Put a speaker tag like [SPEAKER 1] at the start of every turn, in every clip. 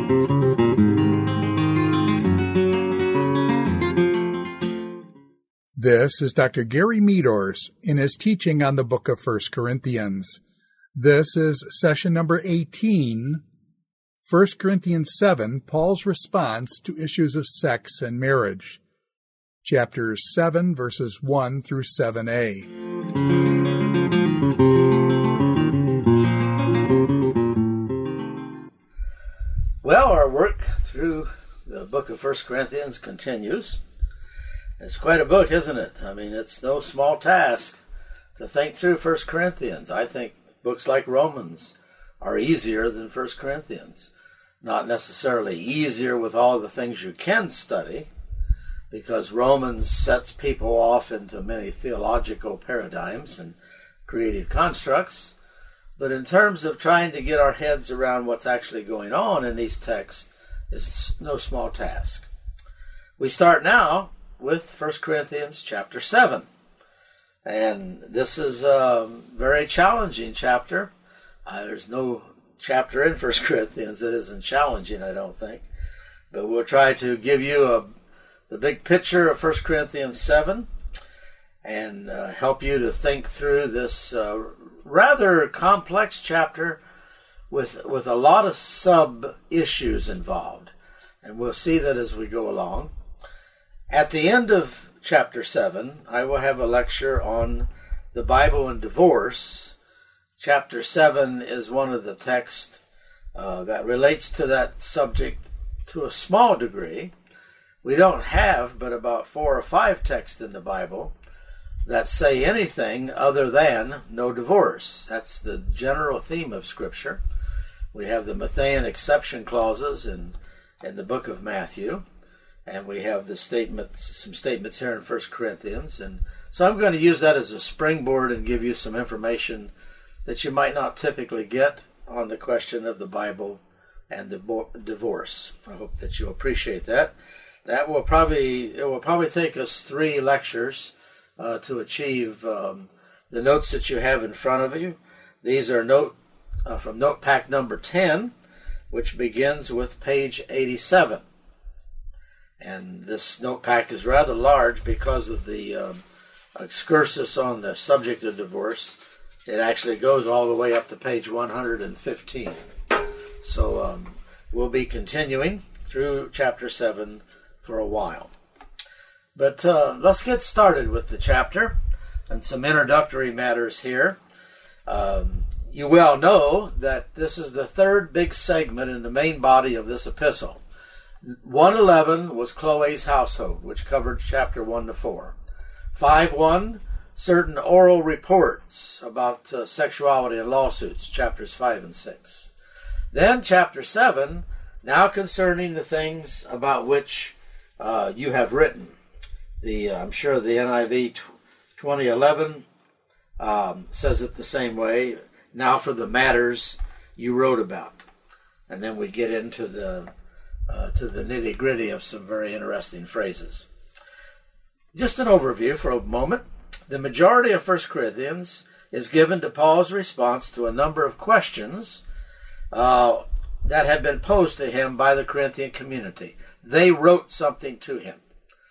[SPEAKER 1] This is Dr. Gary Meadors in his teaching on the book of 1 Corinthians. This is session number 18, 1 Corinthians 7, Paul's response to issues of sex and marriage. Chapters 7, verses 1 through 7a.
[SPEAKER 2] Well, our work through the book of 1 Corinthians continues. It's quite a book, isn't it? I mean, it's no small task to think through 1 Corinthians. I think books like Romans are easier than 1 Corinthians. Not necessarily easier with all the things you can study, because Romans sets people off into many theological paradigms and creative constructs. But in terms of trying to get our heads around what's actually going on in these texts, it's no small task. We start now with 1 Corinthians chapter 7. And this is a very challenging chapter. There's no chapter in 1 Corinthians that isn't challenging, I don't think. But we'll try to give you the big picture of 1 Corinthians 7 and help you to think through this rather complex chapter with a lot of sub-issues involved. And we'll see that as we go along. At the end of chapter 7, I will have a lecture on the Bible and divorce. Chapter 7 is one of the texts that relates to that subject to a small degree. We don't have but about 4 or 5 texts in the Bible that say anything other than no divorce. That's the general theme of Scripture. We have the Matthean exception clauses in the book of Matthew. And we have some statements here in 1 Corinthians. And so I'm going to use that as a springboard and give you some information that you might not typically get on the question of the Bible and the divorce. I hope that you'll appreciate that. It will probably take us 3 lectures to achieve the notes that you have in front of you. These are from Note Pack number 10, which begins with page 87. And this note pack is rather large because of the excursus on the subject of divorce. It actually goes all the way up to page 115. So we'll be continuing through chapter 7 for a while. But let's get started with the chapter and some introductory matters here. You well know that this is the 3rd big segment in the main body of this epistle. 1:11 was Chloe's household, which covered chapter 1 to 4. 5:1, certain oral reports about sexuality and lawsuits, chapters 5 and 6. Then chapter 7, now concerning the things about which you have written. I'm sure the NIV 2011 says it the same way. Now for the matters you wrote about. And then we get into the nitty-gritty of some very interesting phrases. Just an overview for a moment. The majority of 1 Corinthians is given to Paul's response to a number of questions that have been posed to him by the Corinthian community. They wrote something to him.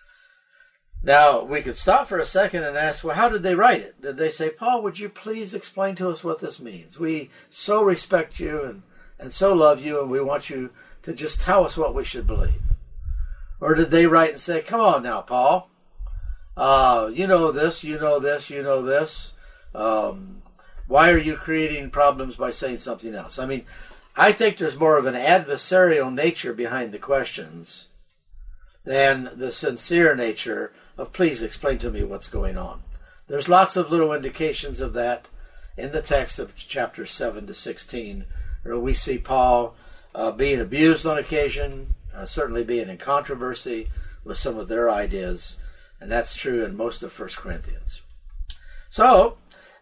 [SPEAKER 2] Now, we could stop for a second and ask, well, how did they write it? Did they say, Paul, would you please explain to us what this means? We so respect you and so love you, and we want you to just tell us what we should believe? Or did they write and say, come on now, Paul, you know this, you know this, you know this. Why are you creating problems by saying something else? I mean, I think there's more of an adversarial nature behind the questions than the sincere nature of, please explain to me what's going on. There's lots of little indications of that in the text of chapters 7 to 16, where we see Paul being abused on occasion, certainly being in controversy with some of their ideas, and that's true in most of 1 Corinthians. So,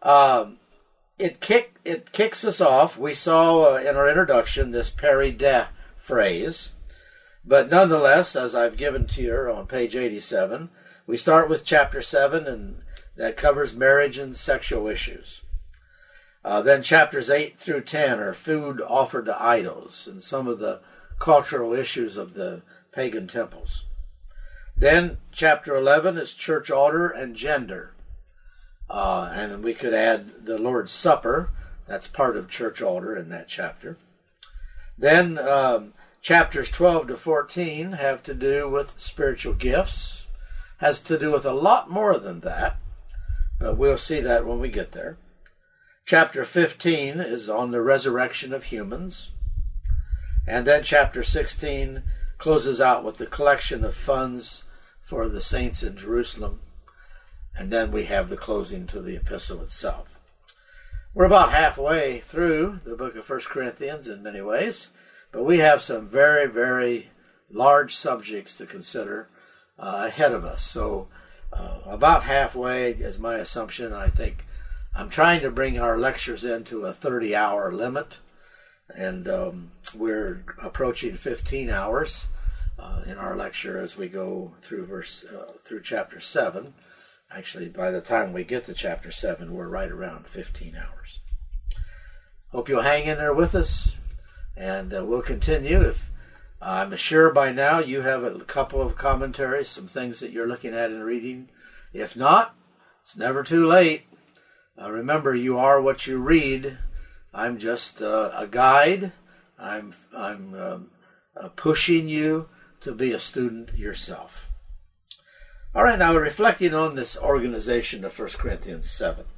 [SPEAKER 2] it kicks us off. We saw in our introduction this peri de phrase, but nonetheless, as I've given to you on page 87, we start with chapter 7, and that covers marriage and sexual issues. Then chapters 8 through 10 are food offered to idols, and some of the cultural issues of the pagan temples. Then chapter 11 is church order and gender. And we could add the Lord's Supper. That's part of church order in that chapter. Then chapters 12 to 14 have to do with spiritual gifts. Has to do with a lot more than that. But we'll see that when we get there. Chapter 15 is on the resurrection of humans. And then chapter 16 closes out with the collection of funds for the saints in Jerusalem. And then we have the closing to the epistle itself. We're about halfway through the book of 1 Corinthians in many ways, but we have some very, very large subjects to consider ahead of us. So about halfway is my assumption. I think I'm trying to bring our lectures into a 30-hour limit, and we're approaching 15 hours in our lecture as we go through through chapter 7. Actually, by the time we get to chapter 7, we're right around 15 hours. Hope you'll hang in there with us, and we'll continue. If I'm sure by now you have a couple of commentaries, some things that you're looking at and reading. If not, it's never too late. Remember, you are what you read. I'm just a guide. I'm pushing you to be a student yourself. All right, now reflecting on this organization of 1 Corinthians 7.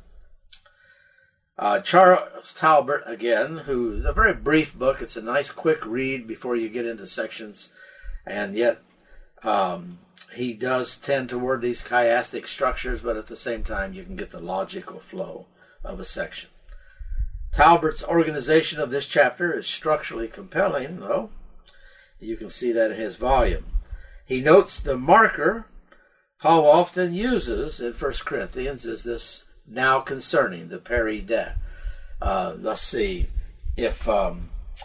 [SPEAKER 2] Charles Talbert, again, who is a very brief book. It's a nice, quick read before you get into sections. And yet, he does tend toward these chiastic structures, but at the same time, you can get the logical flow of a section. Talbert's organization of this chapter is structurally compelling, though. You can see that in his volume. He notes the marker Paul often uses in 1 Corinthians is this now concerning, the peri de. Let's see if the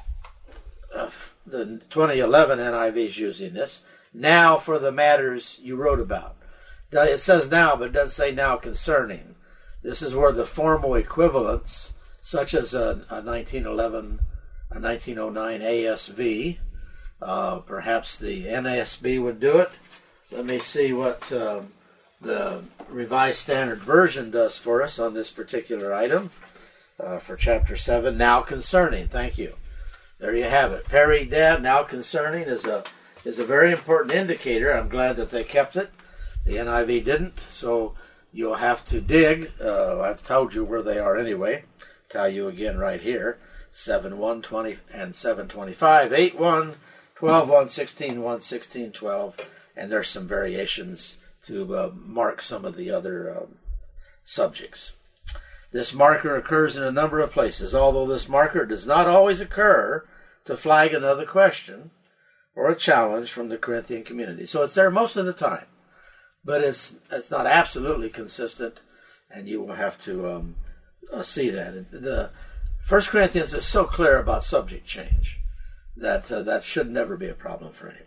[SPEAKER 2] 2011 NIV is using this. Now for the matters you wrote about. It says now, but it doesn't say now concerning. This is where the formal equivalents, such as a 1911, a 1909 ASV, perhaps the NASB would do it. Let me see what the Revised Standard Version does for us on this particular item for chapter 7, now concerning. Thank you. There you have it. Peri de, now concerning, is a very important indicator. I'm glad that they kept it. The NIV didn't, so you'll have to dig. I've told you where they are anyway. Tell you again right here. 7:1, 20, and 7:25, 8:1, 12:1, 16:1, 16:12. And there's some variations to mark some of the other subjects. This marker occurs in a number of places, although this marker does not always occur to flag another question or a challenge from the Corinthian community. So it's there most of the time, but it's not absolutely consistent, and you will have to see that. The 1 Corinthians is so clear about subject change that that should never be a problem for anyone.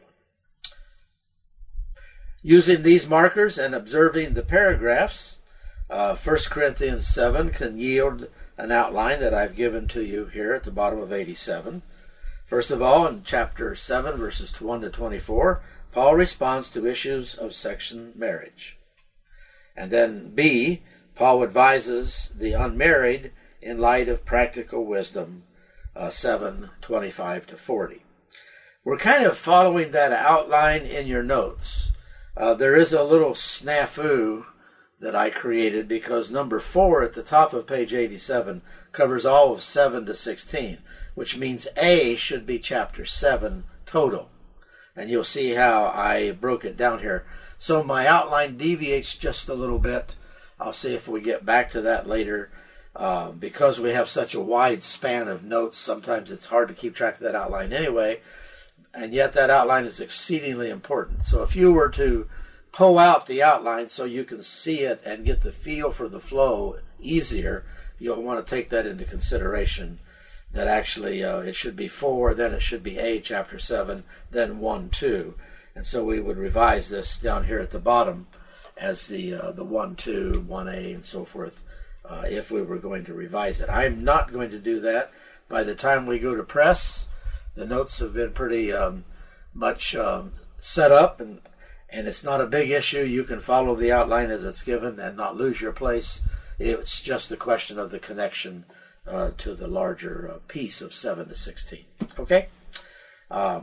[SPEAKER 2] Using these markers and observing the paragraphs, 1 Corinthians 7 can yield an outline that I've given to you here at the bottom of 87. First of all, in chapter 7, verses 1 to 24, Paul responds to issues of section marriage. And then B, Paul advises the unmarried in light of practical wisdom, 7:25 to 40. We're kind of following that outline in your notes. There is a little snafu that I created because number 4 at the top of page 87 covers all of 7 to 16, which means A should be chapter 7 total. And you'll see how I broke it down here. So my outline deviates just a little bit. I'll see if we get back to that later. Because we have such a wide span of notes, sometimes it's hard to keep track of that outline anyway. And yet that outline is exceedingly important. So if you were to pull out the outline so you can see it and get the feel for the flow easier, you'll want to take that into consideration, that actually it should be 4, then it should be A, chapter 7, then 1, 2. And so we would revise this down here at the bottom as the 1, 2, 1A, and so forth, if we were going to revise it. I'm not going to do that. By the time we go to press, The notes have been pretty much set up, and it's not a big issue. You can follow the outline as it's given and not lose your place. It's just a question of the connection to the larger piece of 7 to 16. Okay? All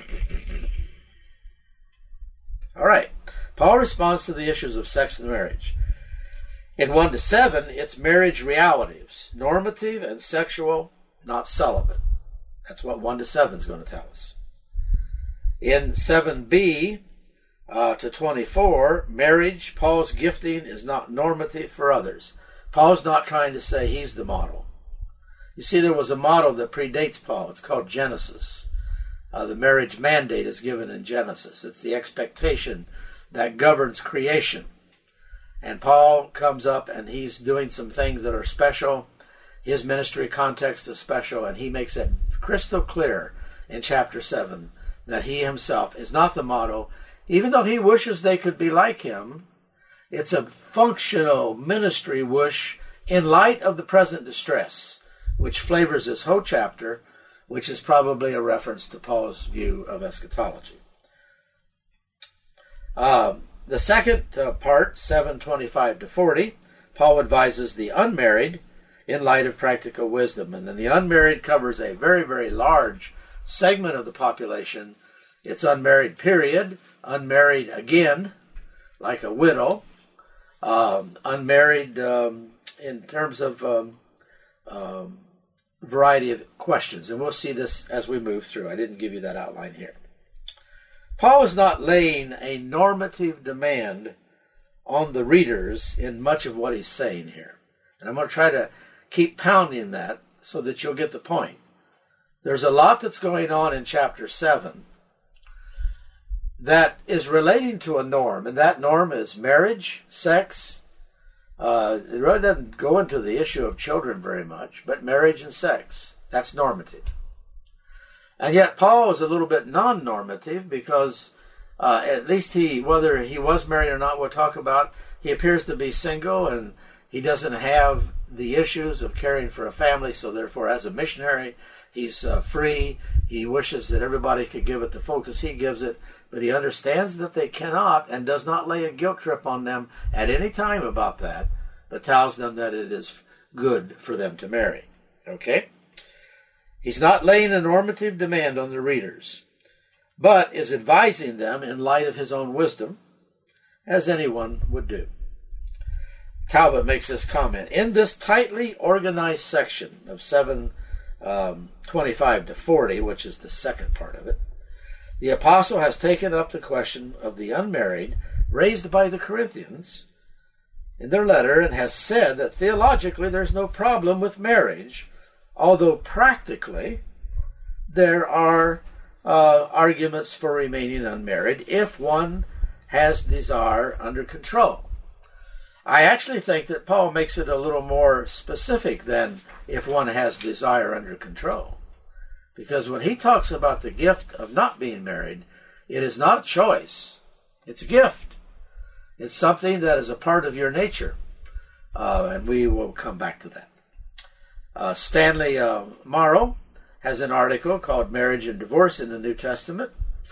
[SPEAKER 2] right. Paul responds to the issues of sex and marriage. In 1 to 7, it's marriage realities, normative and sexual, not celibate. That's what 1 to 7 is going to tell us. In 7b to 24, marriage, Paul's gifting is not normative for others. Paul's not trying to say he's the model. You see, there was a model that predates Paul. It's called Genesis. The marriage mandate is given in Genesis. It's the expectation that governs creation. And Paul comes up and he's doing some things that are special. His ministry context is special, and he makes it crystal clear in chapter 7 that he himself is not the model. Even though he wishes they could be like him, it's a functional ministry wish in light of the present distress, which flavors this whole chapter, which is probably a reference to Paul's view of eschatology. The second part, 7:25 to 40, Paul advises the unmarried in light of practical wisdom. And then the unmarried covers a very, very large segment of the population. It's unmarried, period. Unmarried again, like a widow. Unmarried in terms of variety of questions. And we'll see this as we move through. I didn't give you that outline here. Paul is not laying a normative demand on the readers in much of what he's saying here. And I'm going to try to keep pounding that so that you'll get the point. There's a lot that's going on in chapter 7 that is relating to a norm, and that norm is marriage, sex. It really doesn't go into the issue of children very much, but marriage and sex, that's normative. And yet Paul is a little bit non-normative because at least whether he was married or not, we'll talk about, he appears to be single and he doesn't have the issues of caring for a family, so therefore as a missionary, he's free. He wishes that everybody could give it the focus he gives it, but he understands that they cannot and does not lay a guilt trip on them at any time about that, but tells them that it is good for them to marry. Okay? He's not laying a normative demand on the readers, but is advising them in light of his own wisdom, as anyone would do. Talbot makes this comment. In this tightly organized section of 7:25 to 40, which is the second part of it, the apostle has taken up the question of the unmarried raised by the Corinthians in their letter and has said that theologically there's no problem with marriage, although practically there are arguments for remaining unmarried if one has desire under control. I actually think that Paul makes it a little more specific than if one has desire under control. Because when he talks about the gift of not being married, it is not a choice. It's a gift. It's something that is a part of your nature. And we will come back to that. Stanley Morrow has an article called Marriage and Divorce in the New Testament.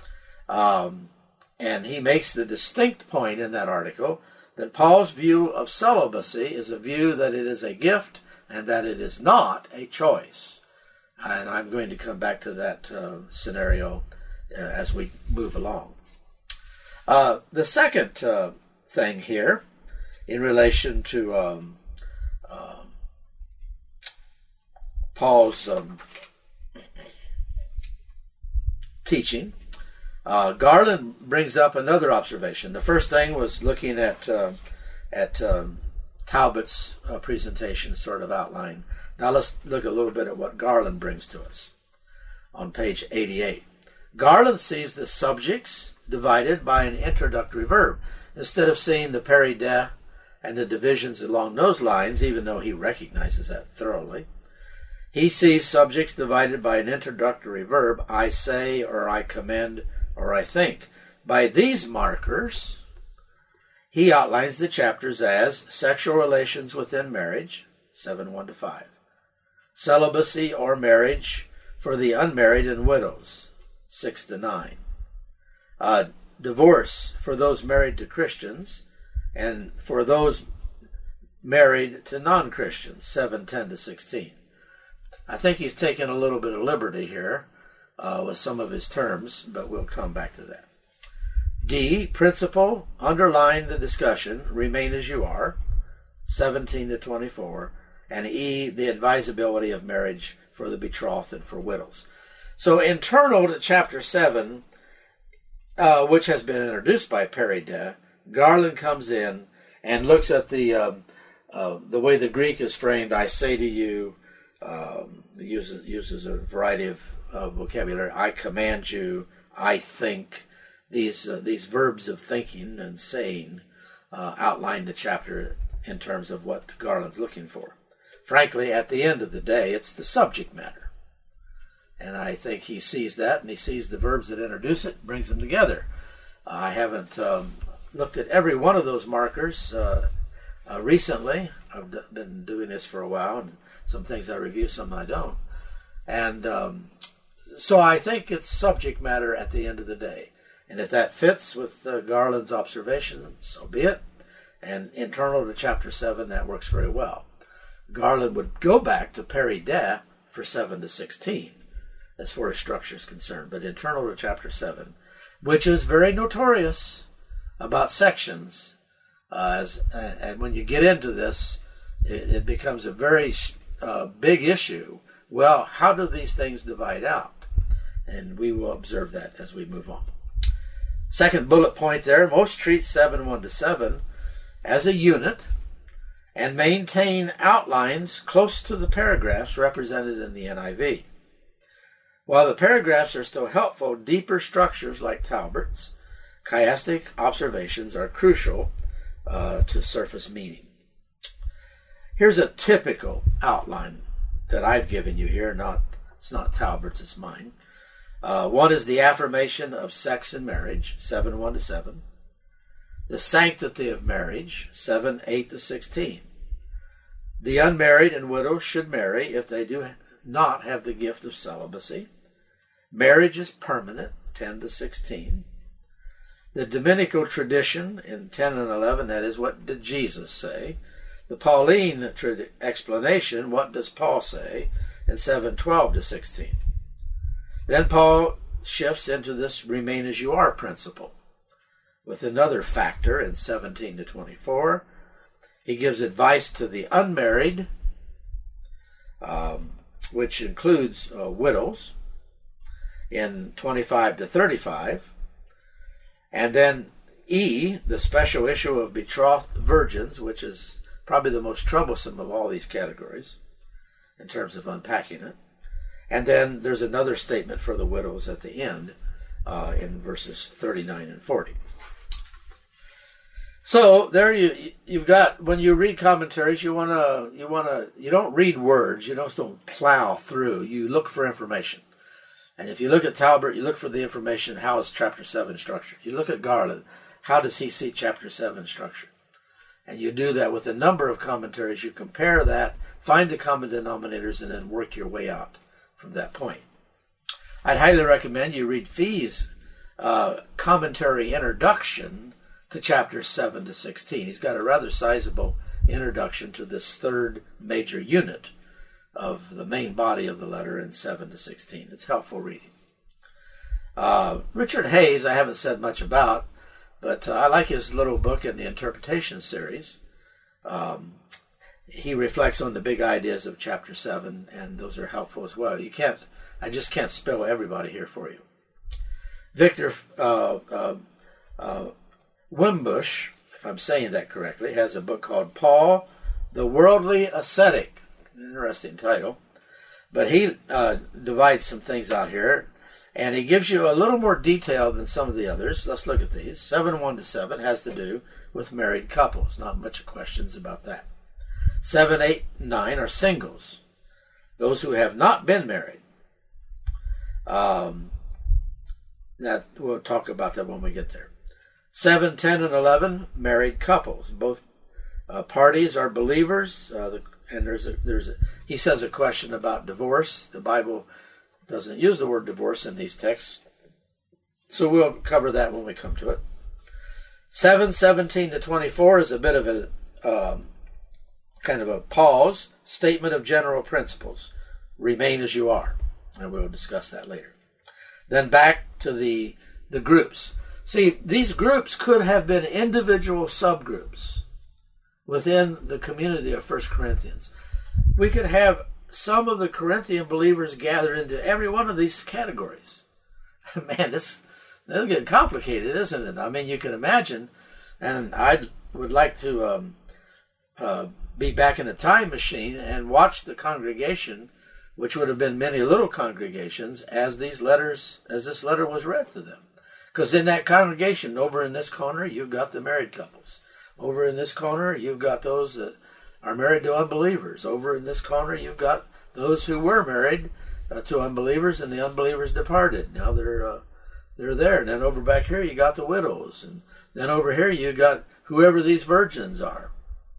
[SPEAKER 2] And he makes the distinct point in that article that Paul's view of celibacy is a view that it is a gift and that it is not a choice. And I'm going to come back to that scenario as we move along. The second thing here in relation to Paul's teaching, Garland brings up another observation. The first thing was looking at Talbot's presentation sort of outline. Now let's look a little bit at what Garland brings to us on page 88. Garland sees the subjects divided by an introductory verb instead of seeing the peri de and the divisions along those lines, even though he recognizes that thoroughly. He sees subjects divided by an introductory verb, I say, or I commend, or I think. By these markers, he outlines the chapters as sexual relations within marriage, 7:1 to 5. Celibacy or marriage, for the unmarried and widows, 6-9. Divorce for those married to Christians and for those married to non-Christians, 7:10-16. I think he's taken a little bit of liberty here with some of his terms, but we'll come back to that. D, principle, underline the discussion, remain as you are, 17-24. And E, the advisability of marriage for the betrothed and for widows. So internal to chapter 7, which has been introduced by Perry Deh, Garland comes in and looks at the way the Greek is framed. I say to you, uses a variety of vocabulary. I command you. I think. These verbs of thinking and saying outline the chapter in terms of what Garland's looking for. Frankly, at the end of the day, it's the subject matter. And I think he sees that, and he sees the verbs that introduce it, brings them together. I haven't looked at every one of those markers recently. I've been doing this for a while, and some things I review, some I don't. And so I think it's subject matter at the end of the day. And if that fits with Garland's observation, so be it. And internal to chapter 7, that works very well. Garland would go back to Perry Deh for 7-16, as far as structure is concerned, but internal to chapter 7, which is very notorious about sections. And when you get into this, it becomes a very big issue. Well, how do these things divide out? And we will observe that as we move on. Second bullet point there, most treat 7:1-7 as a unit and maintain outlines close to the paragraphs represented in the NIV. While the paragraphs are still helpful, deeper structures like Talbert's chiastic observations are crucial to surface meaning. Here's a typical outline that I've given you here. It's not Talbert's, it's mine. One is the affirmation of sex and marriage, 7:1-7. The sanctity of marriage, 7:8-16. The unmarried and widows should marry if they do not have the gift of celibacy. Marriage is permanent, 10-16. The Dominical tradition in 10 and 11, that is, what did Jesus say? The Pauline explanation, what does Paul say? In 7:12-16. Then Paul shifts into this remain as you are principle with another factor in 17-24. He gives advice to the unmarried, which includes widows, in 25-35. And then E, the special issue of betrothed virgins, which is probably the most troublesome of all these categories in terms of unpacking it. And then there's another statement for the widows at the end in verses 39 and 40. So there you've got, when you read commentaries, you don't read words, you don't plow through, you look for information. And if you look at Talbert, you look for the information, how is chapter 7 structured? You look at Garland, how does he see chapter 7 structured? And you do that with a number of commentaries. You compare that, find the common denominators, and then work your way out from that point. I'd highly recommend you read Fee's commentary introduction to chapters 7-16. He's got a rather sizable introduction to this third major unit of the main body of the letter in 7-16. It's helpful reading. Richard Hayes, I haven't said much about, but I like his little book in the interpretation series. He reflects on the big ideas of chapter 7, and those are helpful as well. I just can't spell everybody here for you. Victor Wimbush, if I'm saying that correctly, has a book called Paul, the Worldly Ascetic. Interesting title. But he divides some things out here, and he gives you a little more detail than some of the others. Let's look at these. 7:1-7 has to do with married couples. Not much questions about that. 7, 8, 9 are singles, those who have not been married. That we'll talk about that when we get there. 7, 10, and 11 married couples. Both parties are believers. And he says a question about divorce. The Bible doesn't use the word divorce in these texts. So we'll cover that when we come to it. 7:17 to 24 is a bit of a kind of a pause, statement of general principles. Remain as you are. And we'll discuss that later. Then back to the groups. See, these groups could have been individual subgroups within the community of 1 Corinthians. We could have some of the Corinthian believers gather into every one of these categories. Man, this is getting complicated, isn't it? I mean, you can imagine, and I would like to be back in a time machine and watch the congregation, which would have been many little congregations, as this letter was read to them. Because in that congregation, over in this corner, you've got the married couples. Over in this corner, you've got those that are married to unbelievers. Over in this corner, you've got those who were married to unbelievers, and the unbelievers departed. Now they're there. And then over back here, you got the widows. And then over here, you got whoever these virgins are.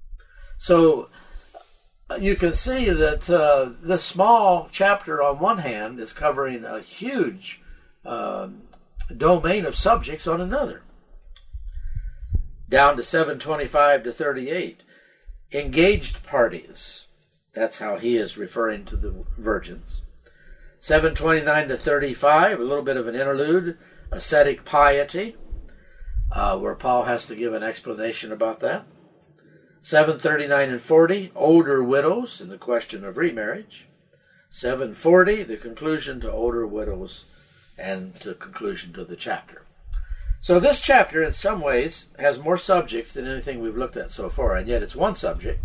[SPEAKER 2] So you can see that this small chapter on one hand is covering a huge domain of subjects on another. Down to 7:25 to 38. Engaged parties. That's how he is referring to the virgins. 7:29 to 35, a little bit of an interlude. Ascetic piety, where Paul has to give an explanation about that. 7:39 and 40, older widows and the question of remarriage. 7:40, the conclusion to older widows and the conclusion to the chapter. So this chapter, in some ways, has more subjects than anything we've looked at so far, and yet it's one subject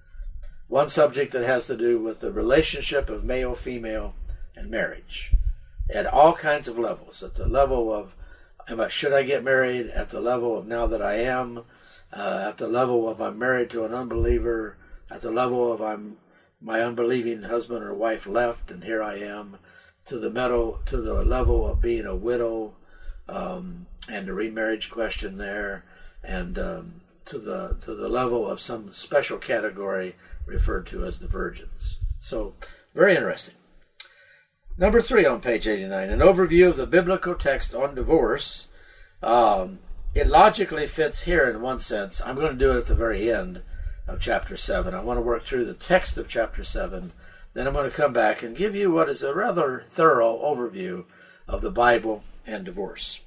[SPEAKER 2] that has to do with the relationship of male, female, and marriage at all kinds of levels. At the level of, should I get married? At the level of now that I am. At the level of I'm married to an unbeliever. At the level of my unbelieving husband or wife left, and here I am. To the level of being a widow, and the remarriage question there, and to the level of some special category referred to as the virgins. So, very interesting. Number 3 on page 89, an overview of the biblical text on divorce. It logically fits here in one sense. I'm going to do it at the very end of chapter 7. I want to work through the text of chapter 7. Then I'm going to come back and give you what is a rather thorough overview of the Bible and divorce.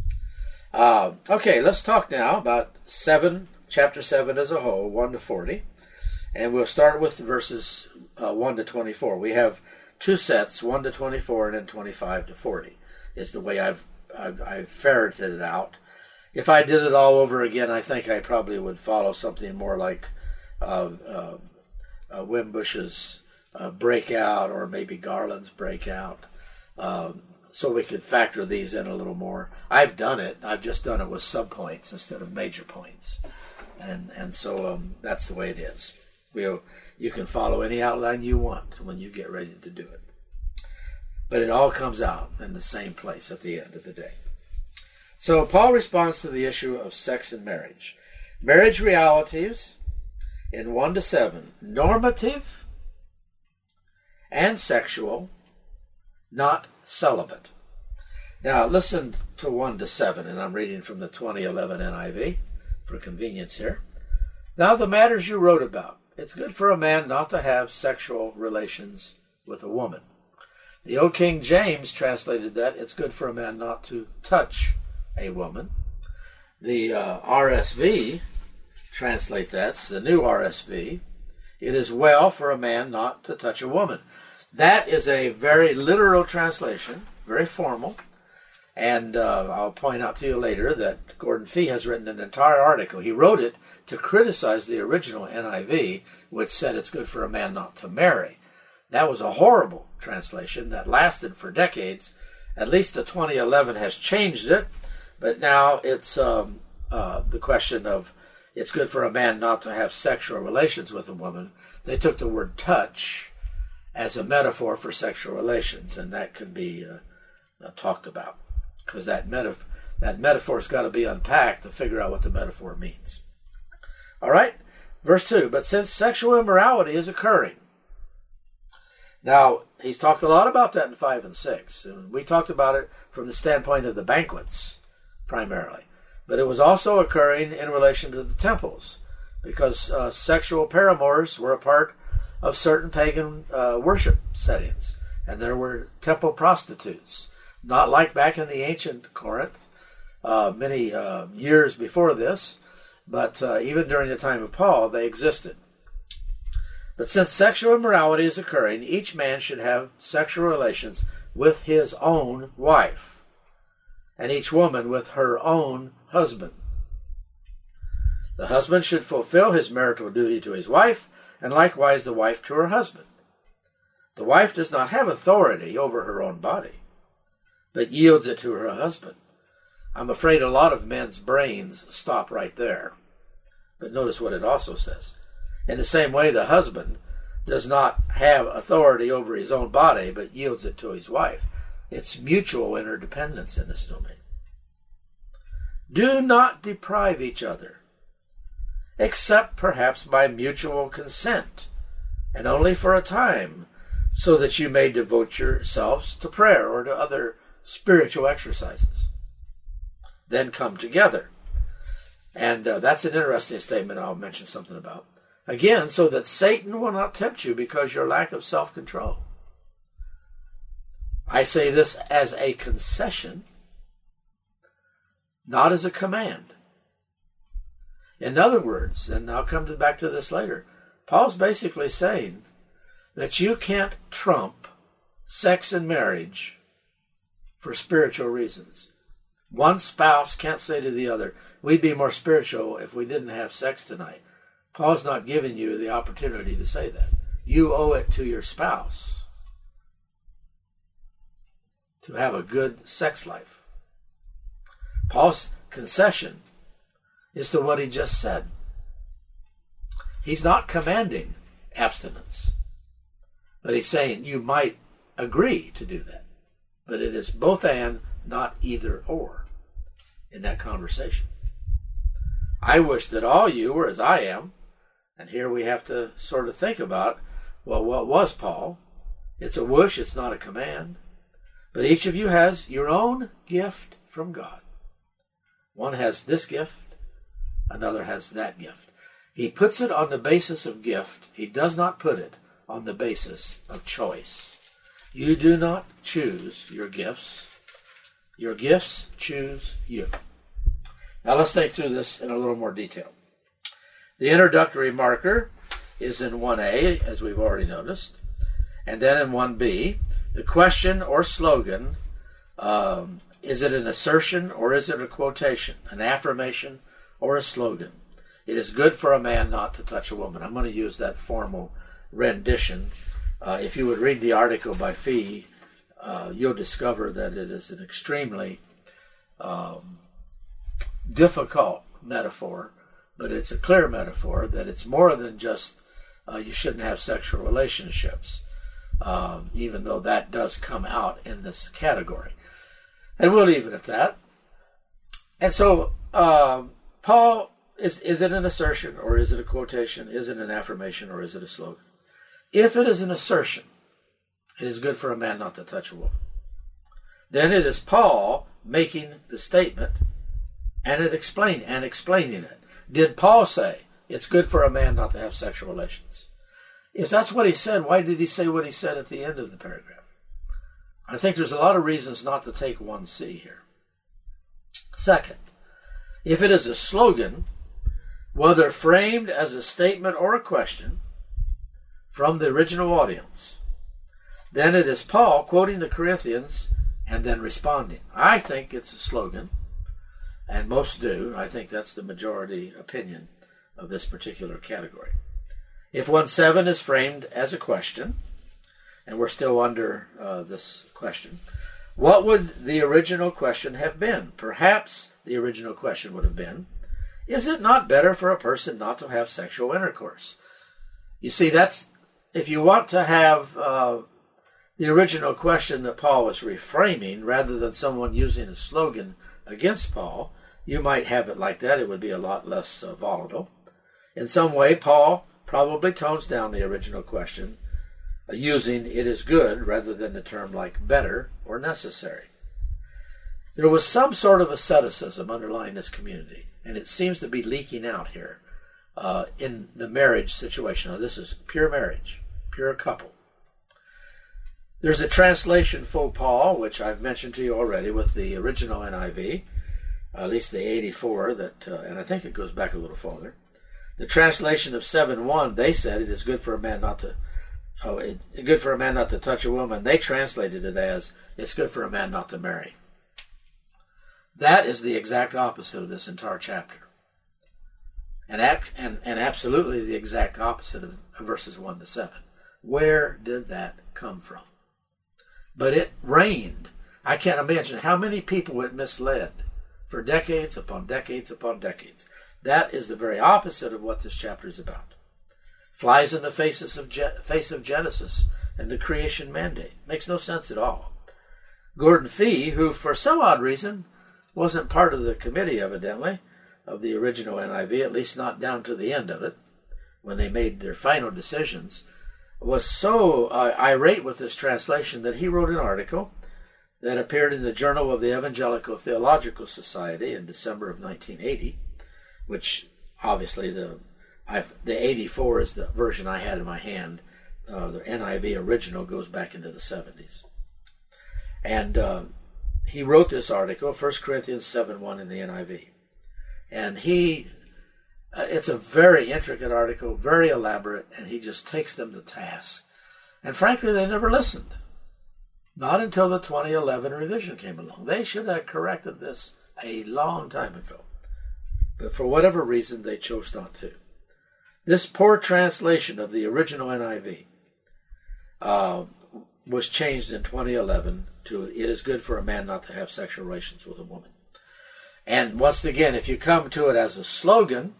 [SPEAKER 2] Okay, let's talk now about chapter 7 as a whole, 1 to 40. And we'll start with verses 1 to 24. We have two sets, 1 to 24 and then 25 to 40 is the way I've ferreted it out. If I did it all over again, I think I probably would follow something more like Wimbush's breakout, or maybe Garland's breakout, so we could factor these in a little more. I've done it. I've just done it with subpoints instead of major points, and so that's the way it is. You can follow any outline you want when you get ready to do it, but it all comes out in the same place at the end of the day. So Paul responds to the issue of sex and marriage. Marriage realities in 1 to 7, normative and sexual, not celibate. Now listen to 1 to 7, and I'm reading from the 2011 NIV for convenience here. Now the matters you wrote about. It's good for a man not to have sexual relations with a woman. The old King James translated that it's good for a man not to touch a woman. The RSV translate that's the new RSV. It is well for a man not to touch a woman. That is a very literal translation, very formal. And I'll point out to you later that Gordon Fee has written an entire article. He wrote it to criticize the original NIV, which said it's good for a man not to marry. That was a horrible translation that lasted for decades. At least the 2011 has changed it, but now it's the question of it's good for a man not to have sexual relations with a woman. They took the word touch as a metaphor for sexual relations, and that can be talked about, because that metaphor's got to be unpacked to figure out what the metaphor means. All right, verse 2, but since sexual immorality is occurring, Now, he's talked a lot about that in 5 and 6. And we talked about it from the standpoint of the banquets, primarily. But it was also occurring in relation to the temples, because sexual paramours were a part of certain pagan worship settings. And there were temple prostitutes, not like back in the ancient Corinth, many years before this, but even during the time of Paul, they existed. But since sexual immorality is occurring, each man should have sexual relations with his own wife, and each woman with her own husband. The husband should fulfill his marital duty to his wife, and likewise the wife to her husband. The wife does not have authority over her own body, but yields it to her husband. I'm afraid a lot of men's brains stop right there. But notice what it also says. In the same way, the husband does not have authority over his own body, but yields it to his wife. It's mutual interdependence in this domain. Do not deprive each other, except perhaps by mutual consent, and only for a time, so that you may devote yourselves to prayer or to other spiritual exercises. Then come together. And that's an interesting statement I'll mention something about. Again, so that Satan will not tempt you because of your lack of self-control. I say this as a concession, not as a command. In other words, and I'll come back to this later, Paul's basically saying that you can't trump sex and marriage for spiritual reasons. One spouse can't say to the other, we'd be more spiritual if we didn't have sex tonight. Paul's not giving you the opportunity to say that. You owe it to your spouse to have a good sex life. Paul's concession is to what he just said. He's not commanding abstinence, but he's saying you might agree to do that. But it is both and, not either or, in that conversation. I wish that all you were as I am, and here we have to sort of think about, well, what was Paul? It's a wish, it's not a command. But each of you has your own gift from God. One has this gift, another has that gift. He puts it on the basis of gift. He does not put it on the basis of choice. You do not choose your gifts. Your gifts choose you. Now let's think through this in a little more detail. The introductory marker is in 1a, as we've already noticed. And then in 1b, the question or slogan, is it an assertion or is it a quotation, an affirmation or a slogan? It is good for a man not to touch a woman. I'm going to use that formal rendition. If you would read the article by Fee, you'll discover that it is an extremely difficult metaphor, but it's a clear metaphor that it's more than just you shouldn't have sexual relationships, even though that does come out in this category. And we'll leave it at that. And so, Paul, is it an assertion or is it a quotation? Is it an affirmation or is it a slogan? If it is an assertion, it is good for a man not to touch a woman. Then it is Paul making the statement and explaining it. Did Paul say it's good for a man not to have sexual relations? If that's what he said, why did he say what he said at the end of the paragraph? I think there's a lot of reasons not to take 1C here. Second, if it is a slogan, whether framed as a statement or a question from the original audience, then it is Paul quoting the Corinthians and then responding. I think it's a slogan, and most do. I think that's the majority opinion of this particular category. If 1.7 is framed as a question, and we're still under this question, what would the original question have been? Perhaps the original question would have been, is it not better for a person not to have sexual intercourse? You see, that's, if you want to have the original question that Paul was reframing, rather than someone using a slogan against Paul, you might have it like that. It would be a lot less volatile. In some way, Paul probably tones down the original question using "it is good" rather than the term like "better" or "necessary." There was some sort of asceticism underlying this community, and it seems to be leaking out here in the marriage situation. Now, this is pure marriage, pure couple. There's a translation faux pas, which I've mentioned to you already, with the original NIV, at least the 84, and I think it goes back a little farther. The translation of 7:1, they said it is good for a man not to touch a woman. They translated it as it's good for a man not to marry. That is the exact opposite of this entire chapter. And absolutely the exact opposite of verses 1 to 7. Where did that come from? But it reigned. I can't imagine how many people it misled for decades upon decades upon decades. That is the very opposite of what this chapter is about. Flies in the face of Genesis and the creation mandate. Makes no sense at all. Gordon Fee, who for some odd reason wasn't part of the committee, evidently, of the original NIV, at least not down to the end of it, when they made their final decisions, was so irate with this translation that he wrote an article that appeared in the Journal of the Evangelical Theological Society in December of 1980, which obviously the 84 is the version I had in my hand. The NIV original goes back into the 70s. And he wrote this article, 1 Corinthians 7:1 in the NIV. And it's a very intricate article, very elaborate, and he just takes them to task. And frankly, they never listened. Not until the 2011 revision came along. They should have corrected this a long time ago. But for whatever reason, they chose not to. This poor translation of the original NIV was changed in 2011 to "it is good for a man not to have sexual relations with a woman." And once again, if you come to it as a slogan,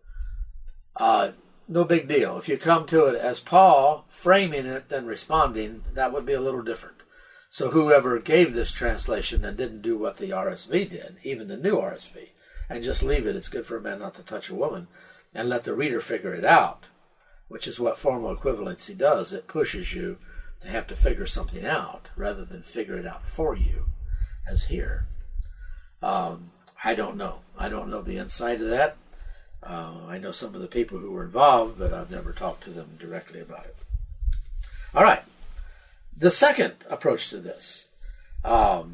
[SPEAKER 2] no big deal. If you come to it as Paul framing it, then responding, that would be a little different. So whoever gave this translation and didn't do what the RSV did, even the new RSV, and just leave it, "it's good for a man not to touch a woman," and let the reader figure it out, which is what formal equivalency does. It pushes you to have to figure something out rather than figure it out for you, as here. I don't know. I don't know the inside of that. I know some of the people who were involved, but I've never talked to them directly about it. All right. The second approach to this, we're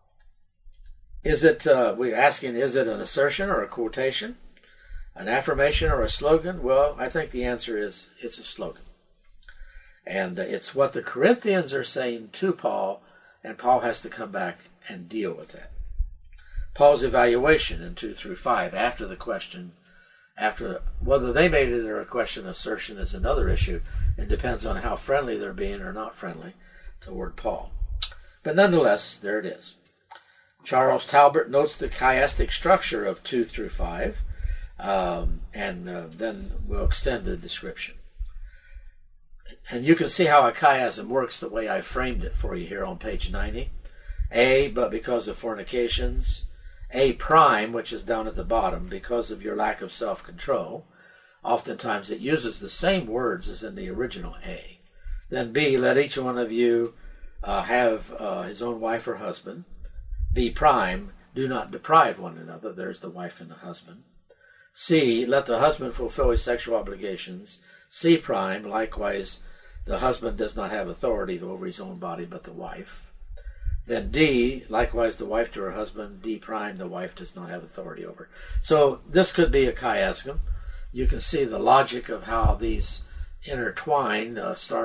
[SPEAKER 2] asking, is it an assertion or a quotation, an affirmation or a slogan? Well, I think the answer is it's a slogan. And it's what the Corinthians are saying to Paul, and Paul has to come back and deal with that. Paul's evaluation in 2 through 5, after whether they made it or a question assertion is another issue. It depends on how friendly they're being or not friendly toward Paul. But nonetheless, there it is. Charles Talbert notes the chiastic structure of 2 through 5, and then we'll extend the description. And you can see how a chiasm works the way I framed it for you here on page 90. A, but because of fornications. A prime, which is down at the bottom, because of your lack of self-control. Oftentimes it uses the same words as in the original A. Then B, let each one of you have his own wife or husband. B prime, do not deprive one another. There's the wife and the husband. C, let the husband fulfill his sexual obligations. C prime, likewise, the husband does not have authority over his own body but the wife. Then D, likewise the wife to her husband. D prime, the wife does not have authority over. So this could be a chiasm. You can see the logic of how these intertwine,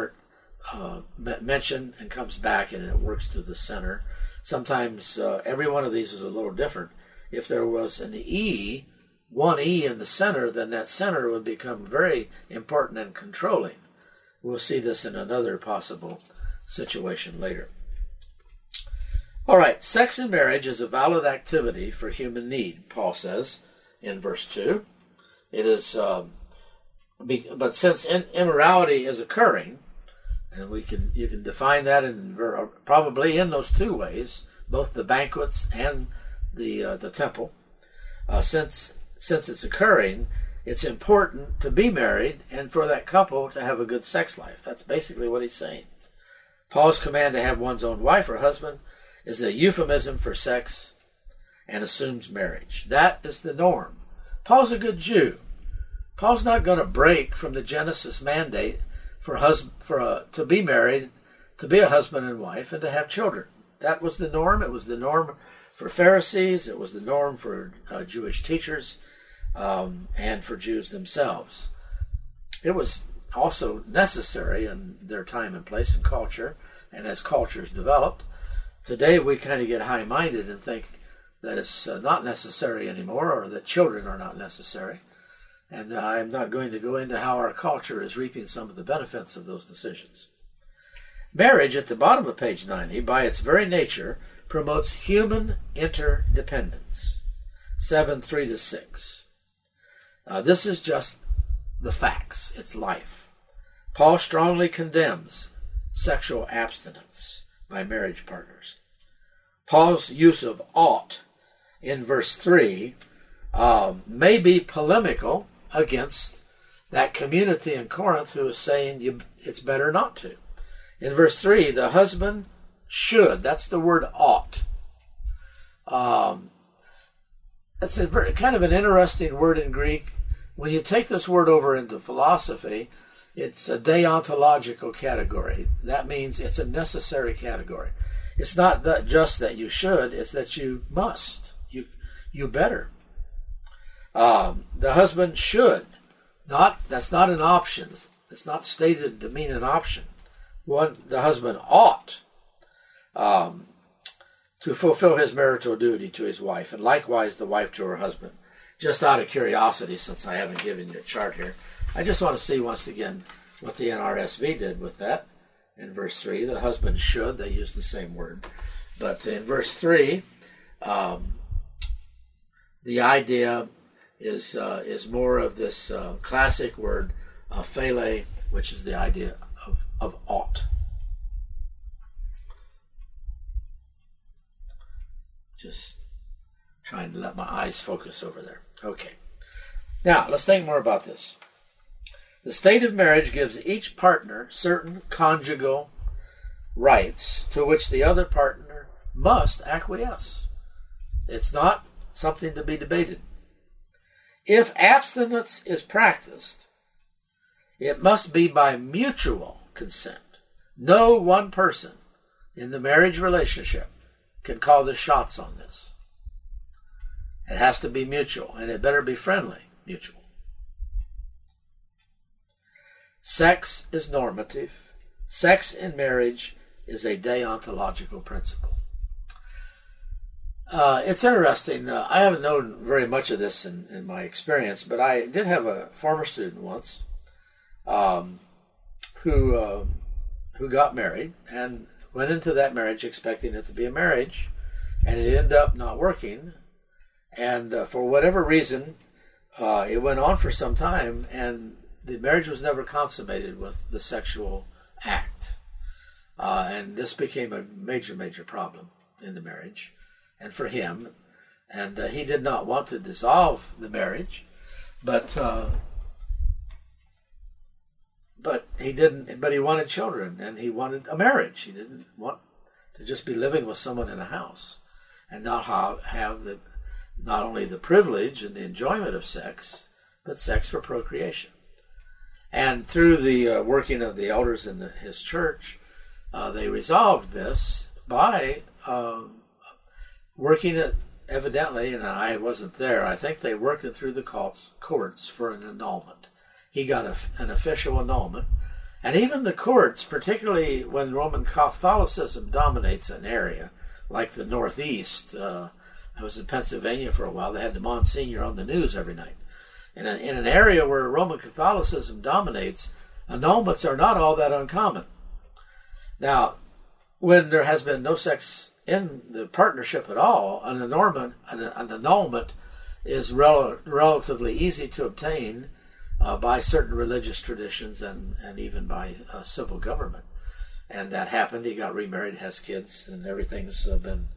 [SPEAKER 2] mention and comes back, and it works to the center. Sometimes every one of these is a little different. If there was an E, one E in the center, then that center would become very important and controlling. We'll see this in another possible situation later. All right, sex in marriage is a valid activity for human need, Paul says in verse 2. It is, but since immorality is occurring, and you can define that probably in those two ways, both the banquets and the temple. Since it's occurring, it's important to be married and for that couple to have a good sex life. That's basically what he's saying. Paul's command to have one's own wife or husband is a euphemism for sex and assumes marriage. That is the norm. Paul's a good Jew. Paul's not going to break from the Genesis mandate to be married, to be a husband and wife, and to have children. That was the norm. It was the norm for Pharisees. It was the norm for Jewish teachers and for Jews themselves. It was also necessary in their time and place and culture, and as cultures developed. Today we kind of get high-minded and think that it's not necessary anymore, or that children are not necessary. And I'm not going to go into how our culture is reaping some of the benefits of those decisions. Marriage, at the bottom of page 90, by its very nature, promotes human interdependence. 7:3-6. This is just the facts. It's life. Paul strongly condemns sexual abstinence by marriage partners. Paul's use of ought in verse 3 may be polemical against that community in Corinth who is saying it's better not to. In verse 3, the husband should. That's the word ought. That's kind of an interesting word in Greek. When you take this word over into philosophy, it's a deontological category. That means it's a necessary category. It's not just that you should, it's that you must. You better. The husband should. That's not an option. It's not stated to mean an option. The husband ought to fulfill his marital duty to his wife, and likewise the wife to her husband. Just out of curiosity, since I haven't given you a chart here, I just want to see once again what the NRSV did with that. In verse 3, the husband should, they use the same word. But in verse 3, the idea is more of this classic word, phele, which is the idea of ought. Just trying to let my eyes focus over there. Okay. Now, let's think more about this. The state of marriage gives each partner certain conjugal rights to which the other partner must acquiesce. It's not something to be debated. If abstinence is practiced, it must be by mutual consent. No one person in the marriage relationship can call the shots on this. It has to be mutual, and it better be friendly, mutual. Sex is normative. Sex in marriage is a deontological principle. It's interesting. I haven't known very much of this in my experience, but I did have a former student once who got married and went into that marriage expecting it to be a marriage, and it ended up not working. And for whatever reason, it went on for some time, and the marriage was never consummated with the sexual act. And this became a major, major problem in the marriage, and for him. And he did not want to dissolve the marriage, but he didn't. But he wanted children, and he wanted a marriage. He didn't want to just be living with someone in a house and not have not only the privilege and the enjoyment of sex, but sex for procreation. And through the working of the elders in his church, they resolved this by working it, evidently, and I wasn't there, I think they worked it through the courts for an annulment. He got an official annulment. And even the courts, particularly when Roman Catholicism dominates an area, like the Northeast, I was in Pennsylvania for a while, they had the Monsignor on the news every night. In an area where Roman Catholicism dominates, annulments are not all that uncommon. Now, when there has been no sex in the partnership at all, an annulment is relatively easy to obtain by certain religious traditions and even by civil government. And that happened. He got remarried, has kids, and everything's been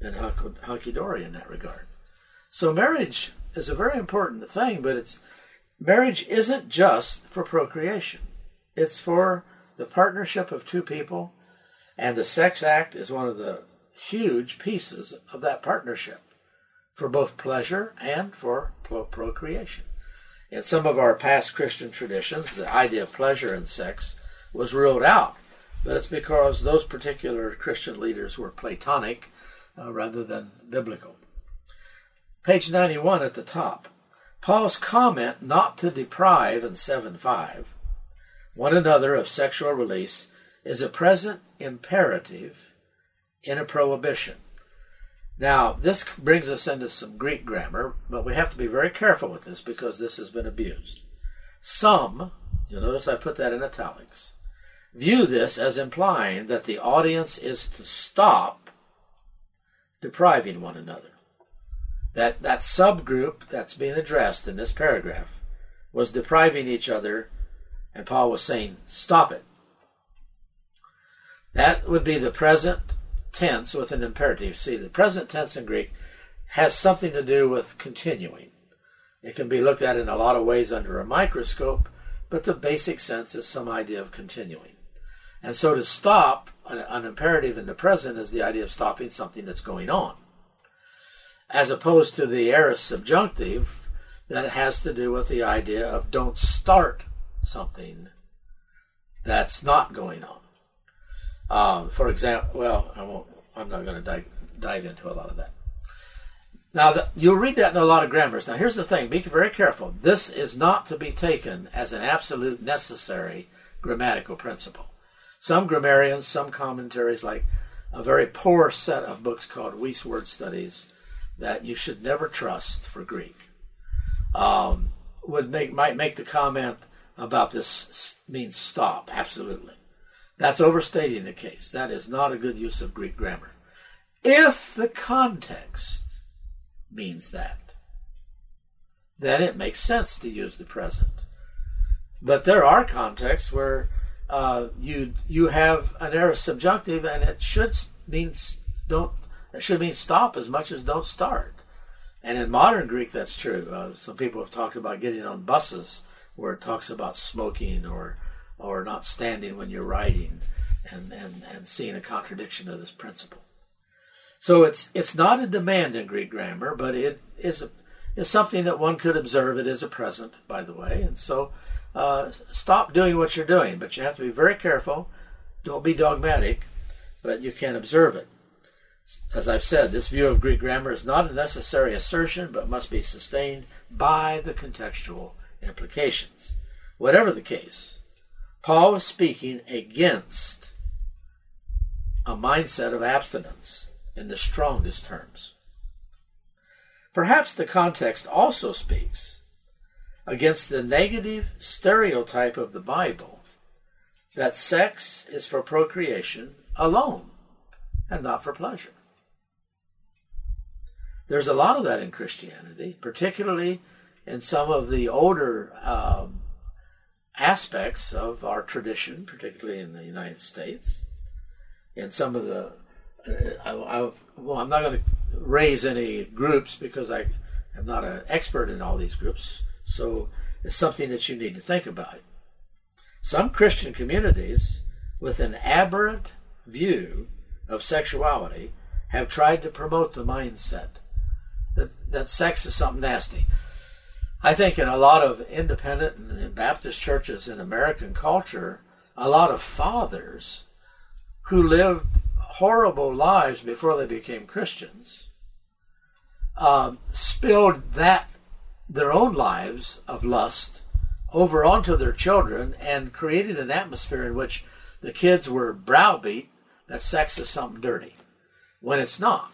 [SPEAKER 2] hunky-dory in that regard. So marriage is a very important thing, but Marriage isn't just for procreation. It's for the partnership of two people, and the sex act is one of the huge pieces of that partnership for both pleasure and for procreation. In some of our past Christian traditions, the idea of pleasure in sex was ruled out, but it's because those particular Christian leaders were Platonic rather than biblical. Page 91 at the top. Paul's comment not to deprive in 7:5 one another of sexual release is a present imperative in a prohibition. Now, this brings us into some Greek grammar, but we have to be very careful with this because this has been abused. Some, you'll notice I put that in italics, view this as implying that the audience is to stop depriving one another. That subgroup that's being addressed in this paragraph was depriving each other, and Paul was saying, stop it. That would be the present tense with an imperative. See, the present tense in Greek has something to do with continuing. It can be looked at in a lot of ways under a microscope, but the basic sense is some idea of continuing. And so to stop, an imperative in the present is the idea of stopping something that's going on, as opposed to the aorist subjunctive that has to do with the idea of don't start something that's not going on. For example, well, I'm not going to dive into a lot of that. Now, you'll read that in a lot of grammars. Now, here's the thing. Be very careful. This is not to be taken as an absolute necessary grammatical principle. Some grammarians, some commentaries, like a very poor set of books called Wuest Word Studies that you should never trust for Greek, might make the comment about this means stop. Absolutely. That's overstating the case. That is not a good use of Greek grammar. If the context means that, then it makes sense to use the present. But there are contexts where you have an aorist subjunctive, and it should mean stop as much as don't start. And in modern Greek, that's true. Some people have talked about getting on buses where it talks about smoking or not standing when you're riding, and seeing a contradiction of this principle. So it's not a demand in Greek grammar, but it is something that one could observe. It is a present, by the way, and so stop doing what you're doing, but you have to be very careful. Don't be dogmatic, but you can observe it. As I've said, this view of Greek grammar is not a necessary assertion, but must be sustained by the contextual implications. Whatever the case, Paul is speaking against a mindset of abstinence in the strongest terms. Perhaps the context also speaks against the negative stereotype of the Bible that sex is for procreation alone and not for pleasure. There's a lot of that in Christianity, particularly in some of the older aspects of our tradition, particularly in the United States. In some of the, I'm not going to raise any groups because I am not an expert in all these groups, so it's something that you need to think about. Some Christian communities with an aberrant view of sexuality have tried to promote the mindset that sex is something nasty. I think in a lot of independent and Baptist churches in American culture, a lot of fathers who lived horrible lives before they became Christians spilled their own lives of lust over onto their children and created an atmosphere in which the kids were browbeat that sex is something dirty, when it's not.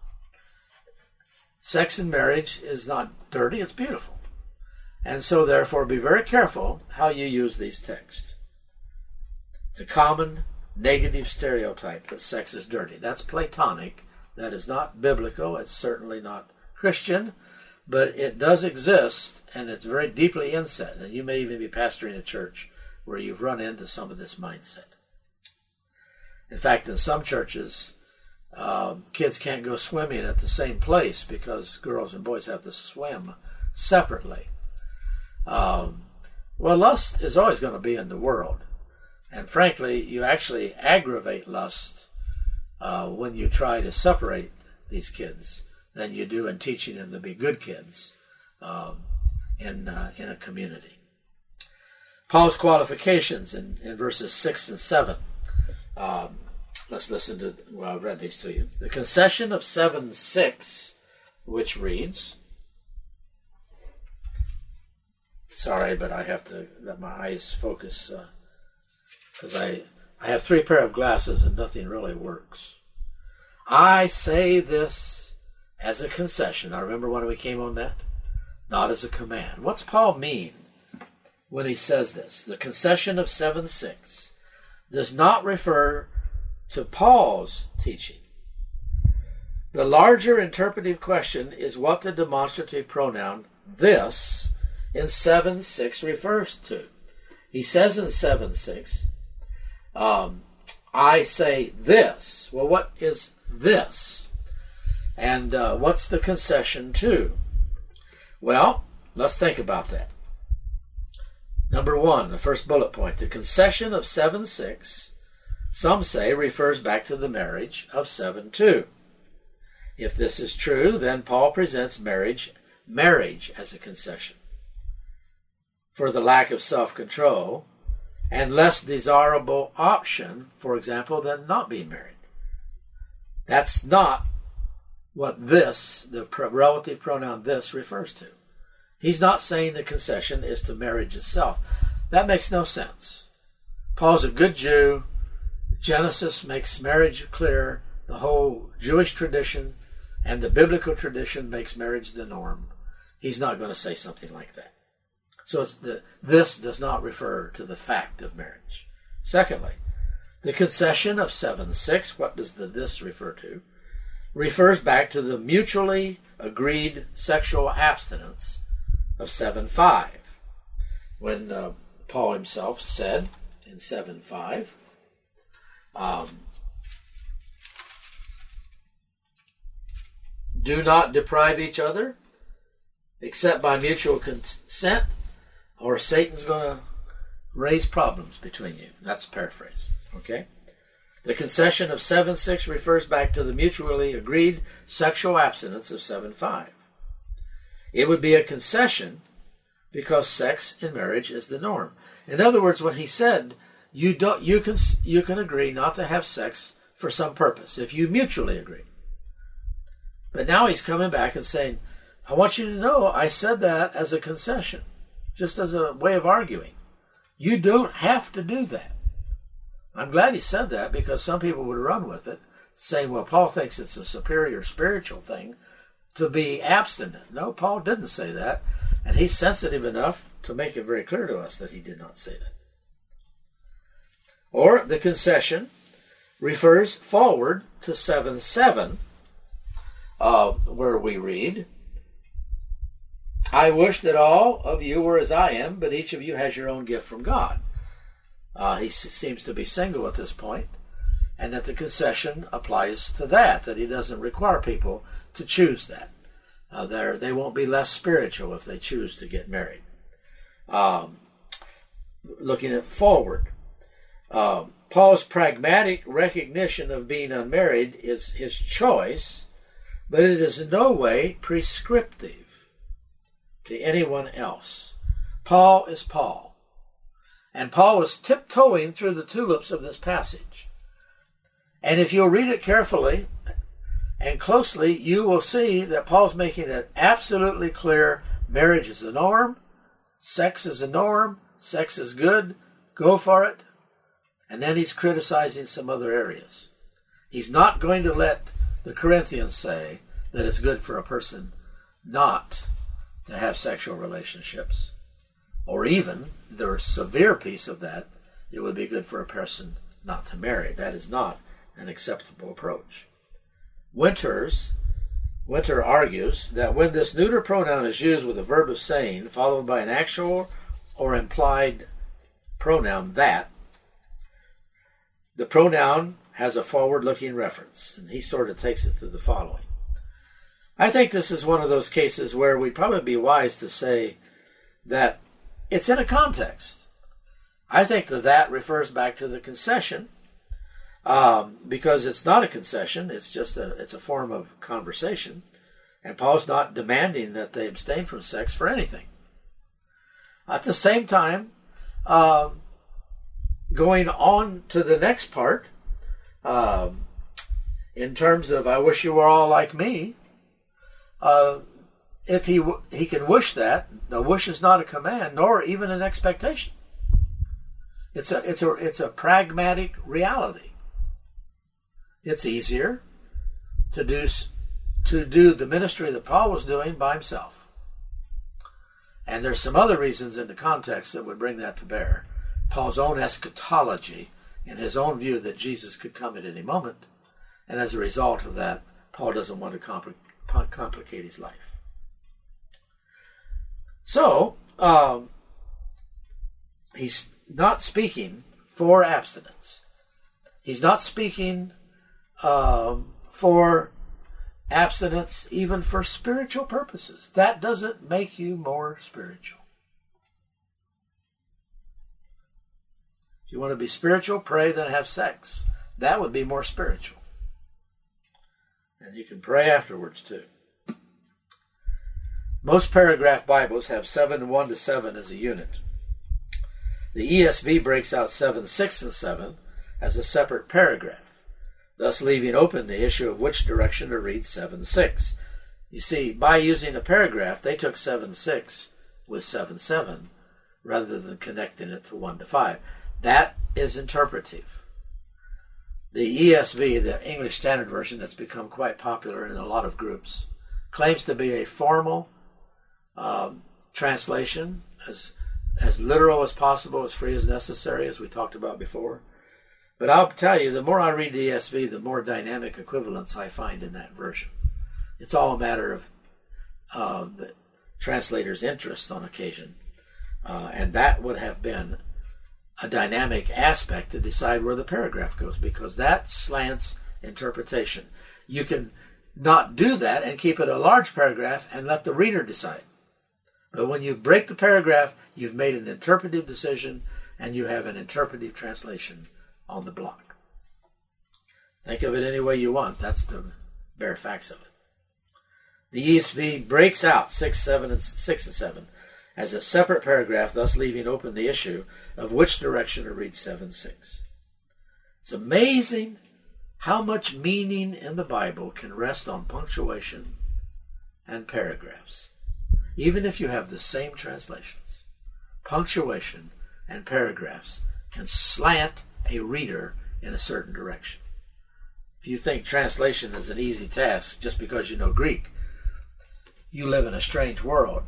[SPEAKER 2] Sex in marriage is not dirty, it's beautiful. And so therefore be very careful how you use these texts. It's a common negative stereotype that sex is dirty. That's Platonic. That is not biblical. It's certainly not Christian, but it does exist, and it's very deeply inset. And you may even be pastoring a church where you've run into some of this mindset. In fact, in some churches, kids can't go swimming at the same place because girls and boys have to swim separately. Well, lust is always going to be in the world. And frankly, you actually aggravate lust when you try to separate these kids than you do in teaching them to be good kids in a community. Paul's qualifications in verses 6 and 7. Let's listen to, well, I've read these to you. The concession of 7:6, which reads, sorry, but I have to let my eyes focus because I have 3 pair of glasses and nothing really works. I say this as a concession. I remember when we came on that? Not as a command. What's Paul mean when he says this? The concession of 7:6 does not refer to Paul's teaching. The larger interpretive question is what the demonstrative pronoun this in 7:6 refers to. He says in 7:6, I say this. Well, what is this? And what's the concession to? Well, let's think about that. Number 1, the first bullet point, the concession of 7:6, some say refers back to the marriage of 7:2. If this is true, then Paul presents marriage as a concession for the lack of self-control and less desirable option, for example, than not being married. That's not what this, the relative pronoun this, refers to. He's not saying the concession is to marriage itself. That makes no sense. Paul's a good Jew. Genesis makes marriage clear. The whole Jewish tradition and the biblical tradition makes marriage the norm. He's not going to say something like that. So this does not refer to the fact of marriage. Secondly, the concession of 7:6, what does the this refer to? Refers back to the mutually agreed sexual abstinence of 7:5. When Paul himself said in 7:5, do not deprive each other except by mutual consent, or Satan's going to raise problems between you. That's a paraphrase. Okay? The concession of 7:6 refers back to the mutually agreed sexual abstinence of 7:5. It would be a concession because sex in marriage is the norm. In other words, when he said you can agree not to have sex for some purpose if you mutually agree. But now he's coming back and saying, I want you to know I said that as a concession, just as a way of arguing. You don't have to do that. I'm glad he said that because some people would run with it, saying, well, Paul thinks it's a superior spiritual thing to be abstinent. No, Paul didn't say that, and he's sensitive enough to make it very clear to us that he did not say that. Or the concession refers forward to 7:7, where we read, I wish that all of you were as I am, but each of you has your own gift from God. He seems to be single at this point, and that the concession applies to that he doesn't require people to choose that. They won't be less spiritual if they choose to get married. Looking at forward, Paul's pragmatic recognition of being unmarried is his choice, but it is in no way prescriptive to anyone else. Paul is Paul. And Paul is tiptoeing through the tulips of this passage. And if you'll read it carefully and closely, you will see that Paul's making it absolutely clear marriage is the norm, sex is a norm, sex is good, go for it. And then he's criticizing some other areas. He's not going to let the Corinthians say that it's good for a person not to have sexual relationships. Or even, the severe piece of that, it would be good for a person not to marry. That is not an acceptable approach. Winter argues that when this neuter pronoun is used with a verb of saying, followed by an actual or implied pronoun that, the pronoun has a forward-looking reference, and he sort of takes it to the following. I think this is one of those cases where we'd probably be wise to say that it's in a context. I think that refers back to the concession, because it's not a concession. It's just it's a form of conversation. And Paul's not demanding that they abstain from sex for anything. At the same time, going on to the next part, in terms of I wish you were all like me, if he can wish that, the wish is not a command nor even an expectation. It's a pragmatic reality. It's easier to do the ministry that Paul was doing by himself. And there's some other reasons in the context that would bring that to bear. Paul's own eschatology and his own view that Jesus could come at any moment. And as a result of that, Paul doesn't want to complicate his life. So, he's not speaking for abstinence. He's not speaking for abstinence even for spiritual purposes. That doesn't make you more spiritual. If you want to be spiritual, pray, then have sex. That would be more spiritual. And you can pray afterwards too. Most paragraph Bibles have 7:1 to 7 as a unit. The ESV breaks out 7:6 and 7 as a separate paragraph, thus leaving open the issue of which direction to read 7:6. You see, by using a paragraph, they took 7:6 with 7:7 rather than connecting it to 1 to 5. That is interpretive. The ESV, the English Standard Version, that's become quite popular in a lot of groups, claims to be a formal translation, as literal as possible, as free as necessary, as we talked about before. But I'll tell you, the more I read the ESV, the more dynamic equivalence I find in that version. It's all a matter of the translator's interest on occasion. And that would have been a dynamic aspect to decide where the paragraph goes, because that slants interpretation. You can not do that and keep it a large paragraph and let the reader decide. But when you break the paragraph, you've made an interpretive decision and you have an interpretive translation on the block. Think of it any way you want. That's the bare facts of it. The ESV breaks out 6 and 7 as a separate paragraph, thus leaving open the issue of which direction to read 7:6. It's amazing how much meaning in the Bible can rest on punctuation and paragraphs. Even if you have the same translations, punctuation and paragraphs can slant a reader in a certain direction. If you think translation is an easy task just because you know Greek, you live in a strange world.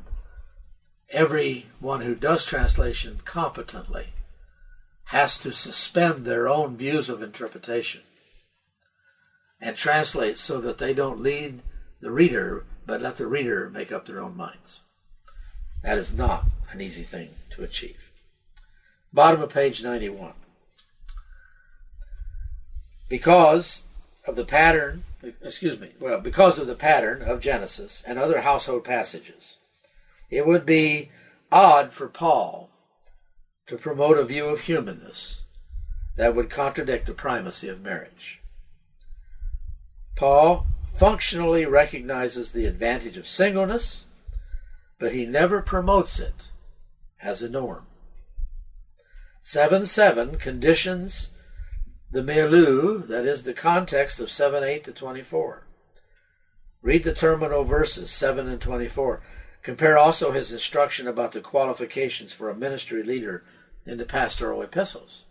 [SPEAKER 2] Everyone who does translation competently has to suspend their own views of interpretation and translate so that they don't lead the reader, but let the reader make up their own minds. That is not an easy thing to achieve. Bottom of page 91. Because of the pattern of Genesis and other household passages, it would be odd for Paul to promote a view of humanness that would contradict the primacy of marriage. Paul functionally recognizes the advantage of singleness, but he never promotes it as a norm. 7:7 conditions the milieu, that is the context of 7:8 to 24. Read the terminal verses 7 and 24. Compare also his instruction about the qualifications for a ministry leader in the pastoral epistles.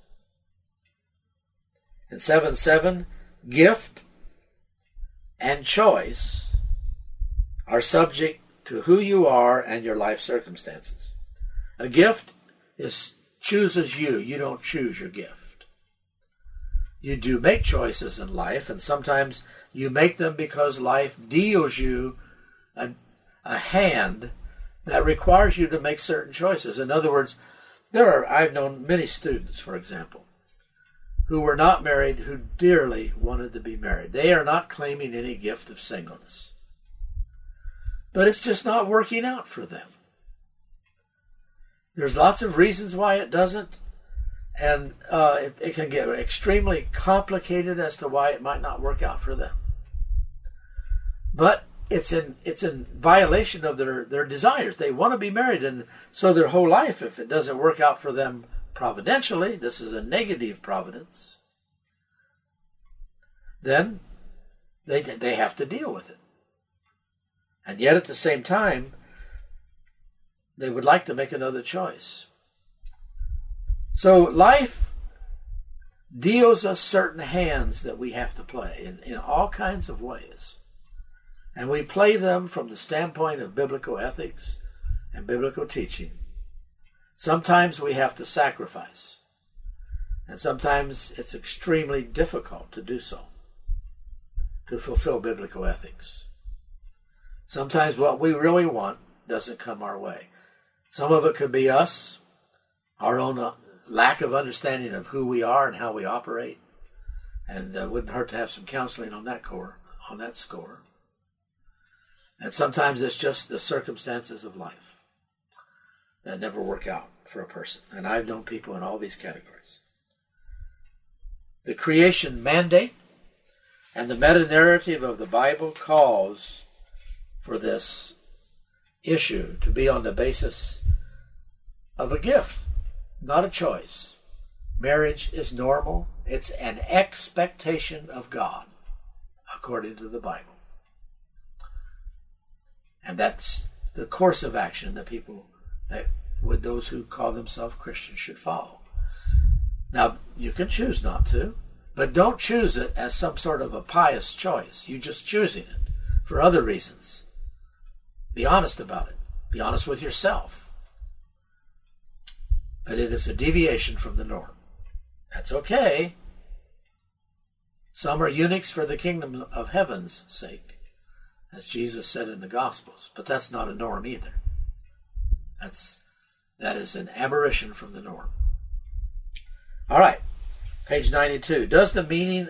[SPEAKER 2] In 7:7, gift and choice are subject to who you are and your life circumstances. A gift chooses you. You don't choose your gift. You do make choices in life, and sometimes you make them because life deals you a hand that requires you to make certain choices. In other words, I've known many students, for example, who were not married, who dearly wanted to be married. They are not claiming any gift of singleness. But it's just not working out for them. There's lots of reasons why it doesn't, and it can get extremely complicated as to why it might not work out for them. But it's in violation of their desires. They want to be married, and so their whole life, if it doesn't work out for them providentially, this is a negative providence, then they have to deal with it. And yet at the same time, they would like to make another choice. So life deals us certain hands that we have to play in all kinds of ways. And we play them from the standpoint of biblical ethics and biblical teaching. Sometimes we have to sacrifice. And sometimes it's extremely difficult to do so, to fulfill biblical ethics. Sometimes what we really want doesn't come our way. Some of it could be us, our own lack of understanding of who we are and how we operate. And it wouldn't hurt to have some counseling on that score. And sometimes it's just the circumstances of life that never work out for a person. And I've known people in all these categories. The creation mandate and the meta-narrative of the Bible calls for this issue to be on the basis of a gift, not a choice. Marriage is normal. It's an expectation of God, according to the Bible. And that's the course of action that those who call themselves Christians should follow. Now, you can choose not to, but don't choose it as some sort of a pious choice. You're just choosing it for other reasons. Be honest about it. Be honest with yourself. But it is a deviation from the norm. That's okay. Some are eunuchs for the kingdom of heaven's sake, as Jesus said in the Gospels. But that's not a norm either. That is an aberration from the norm. All right, page 92. Discuss the meaning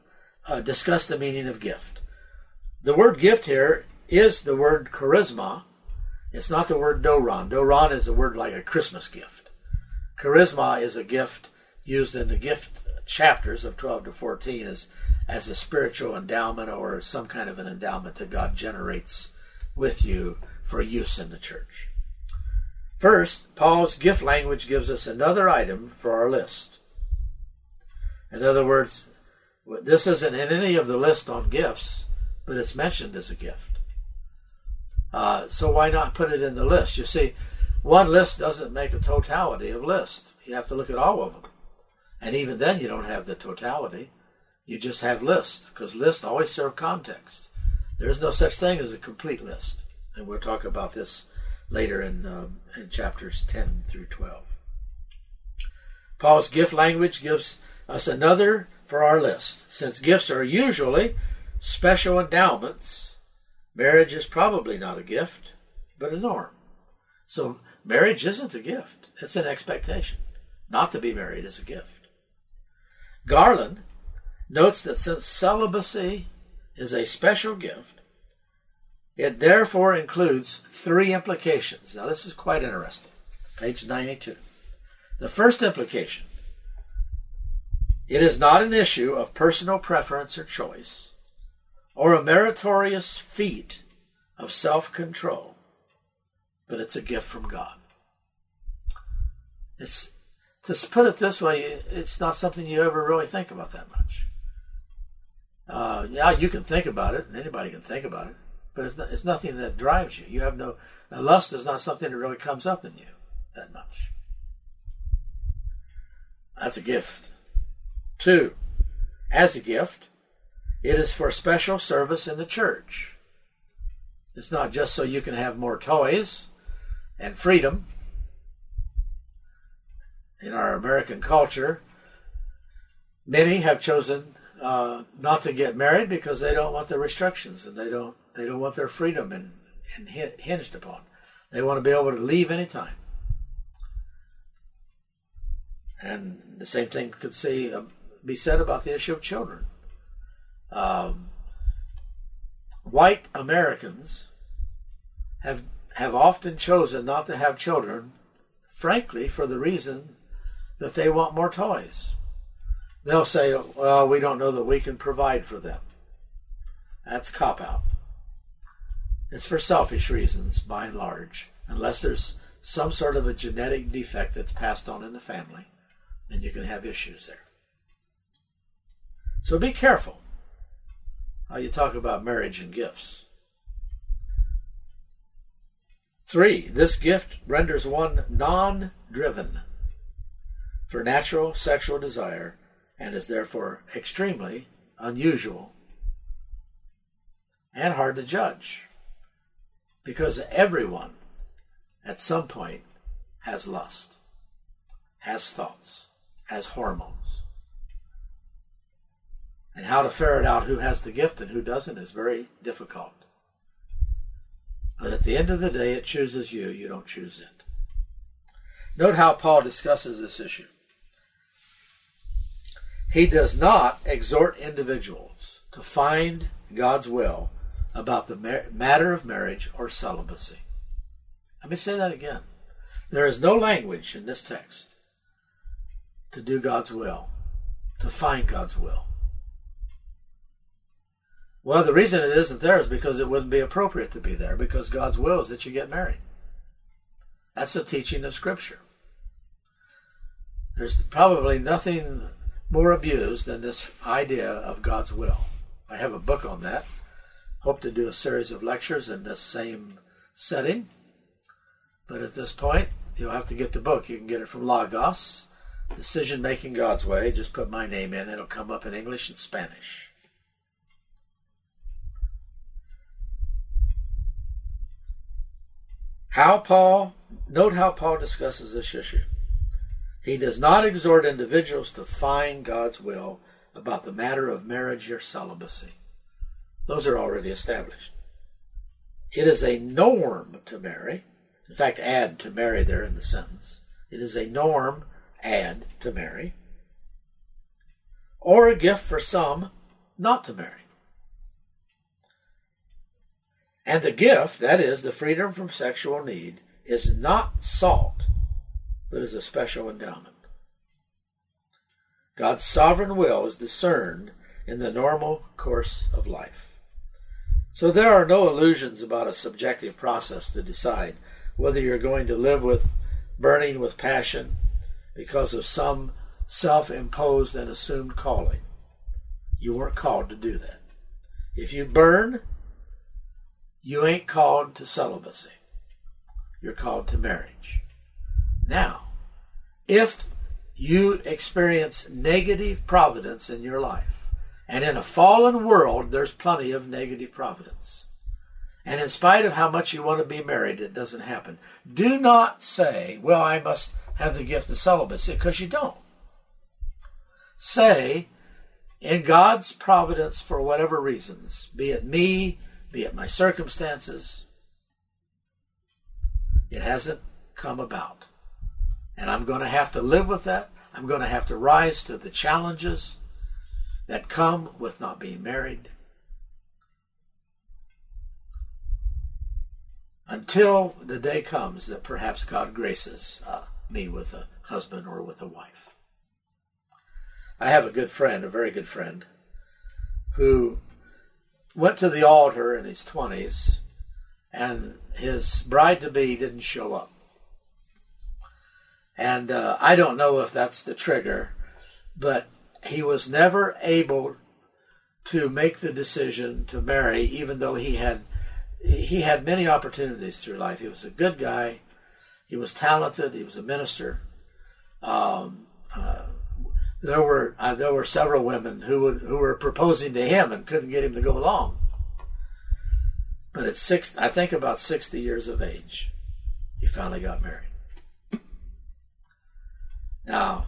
[SPEAKER 2] of gift. The word gift here is the word charisma. It's not the word doron. Doron is a word like a Christmas gift. Charisma is a gift used in the gift chapters of 12 to 14 as a spiritual endowment or some kind of an endowment that God generates with you for use in the church. First, Paul's gift language gives us another item for our list. In other words, this isn't in any of the list on gifts, but it's mentioned as a gift. So why not put it in the list? You see, one list doesn't make a totality of list. You have to look at all of them. And even then you don't have the totality. You just have lists, because lists always serve context. There is no such thing as a complete list. And we'll talk about this later in chapters 10 through 12. Paul's gift language gives us another for our list. Since gifts are usually special endowments, marriage is probably not a gift, but a norm. So marriage isn't a gift. It's an expectation. Not to be married is a gift. Garland notes that since celibacy is a special gift, it therefore includes three implications. Now this is quite interesting. Page 92. The first implication: it is not an issue of personal preference or choice, or a meritorious feat of self-control, but it's a gift from God. To put it this way, it's not something you ever really think about that much. Yeah, you can think about it, and anybody can think about it, but it's nothing that drives you. You have lust is not something that really comes up in you that much. That's a gift. 2, as a gift, it is for special service in the church. It's not just so you can have more toys and freedom. In our American culture, many have chosen not to get married because they don't want the restrictions, and they don't want their freedom hinged upon. They want to be able to leave anytime. And the same thing could be said about the issue of children. White Americans have often chosen not to have children frankly, for the reason that they want more toys. They'll say, well, we don't know that we can provide for them. That's cop-out. It's for selfish reasons, by and large, unless there's some sort of a genetic defect that's passed on in the family, then you can have issues there. So be careful how you talk about marriage and gifts. 3, this gift renders one non-driven for natural sexual desire and is therefore extremely unusual and hard to judge, because everyone at some point has lust, has thoughts, has hormones. And how to ferret out who has the gift and who doesn't is very difficult. But at the end of the day, it chooses you. You don't choose it. Note how Paul discusses this issue. He does not exhort individuals to find God's will about the matter of marriage or celibacy. Let me say that again. There is no language in this text to do God's will, to find God's will. Well, the reason it isn't there is because it wouldn't be appropriate to be there, because God's will is that you get married. That's the teaching of Scripture. There's probably nothing more abused than this idea of God's will. I have a book on that. Hope to do a series of lectures in this same setting. But at this point, you'll have to get the book. You can get it from Logos, Decision Making God's Way. Just put my name in. It'll come up in English and Spanish. Note how Paul discusses this issue. He does not exhort individuals to find God's will about the matter of marriage or celibacy. Those are already established. It is a norm to marry. In fact, add to marry there in the sentence. It is a norm, add to marry. Or a gift for some not to marry. And the gift, that is, the freedom from sexual need, is not sought, but is a special endowment. God's sovereign will is discerned in the normal course of life. So there are no illusions about a subjective process to decide whether you're going to live burning with passion because of some self-imposed and assumed calling. You weren't called to do that. If you burn, you ain't called to celibacy. You're called to marriage. Now, if you experience negative providence in your life, and in a fallen world, there's plenty of negative providence, and in spite of how much you want to be married, it doesn't happen, do not say, well, I must have the gift of celibacy, because you don't. Say, in God's providence, for whatever reasons, be it me, be it my circumstances, it hasn't come about. And I'm going to have to live with that. I'm going to have to rise to the challenges that come with not being married until the day comes that perhaps God graces me with a husband or with a wife. I have a good friend, a very good friend, who went to the altar in his 20s, and his bride-to-be didn't show up. And I don't know if that's the trigger, but he was never able to make the decision to marry, even though he had many opportunities through life. He was a good guy. He was talented. He was a minister. There were several women who were proposing to him and couldn't get him to go along. But at I think about 60 years of age, he finally got married. Now,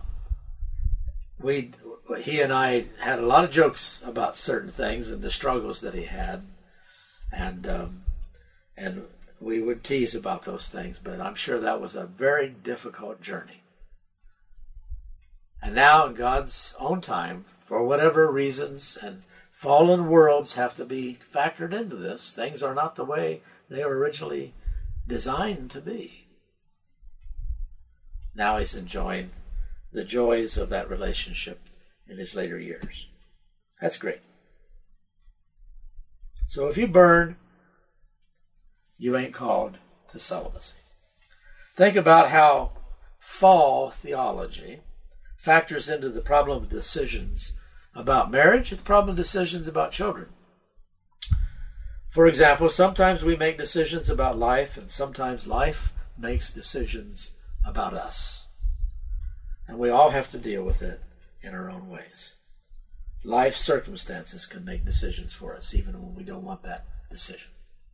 [SPEAKER 2] he and I had a lot of jokes about certain things and the struggles that he had, and we would tease about those things. But I'm sure that was a very difficult journey. And now, in God's own time, for whatever reasons, and fallen worlds have to be factored into this. Things are not the way they were originally designed to be. Now he's enjoying the joys of that relationship in his later years. That's great. So if you burn, you ain't called to celibacy. Think about how fall theology factors into the problem of decisions about marriage, the problem of decisions about children. For example, sometimes we make decisions about life, and sometimes life makes decisions about us. And we all have to deal with it in our own ways. Life circumstances can make decisions for us, even when we don't want that decision.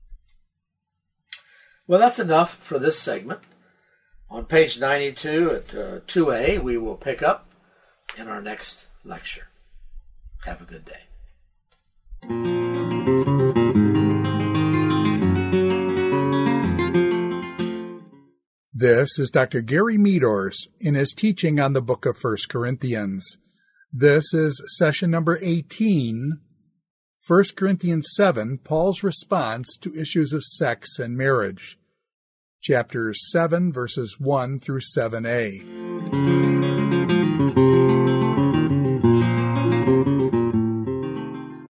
[SPEAKER 2] Well, that's enough for this segment. On page 92 at 2A, we will pick up in our next lecture. Have a good day.
[SPEAKER 1] This is Dr. Gary Meadors in his teaching on the book of 1 Corinthians. This is session number 18, 1 Corinthians 7, Paul's response to issues of sex and marriage. Chapters 7, verses 1 through 7a.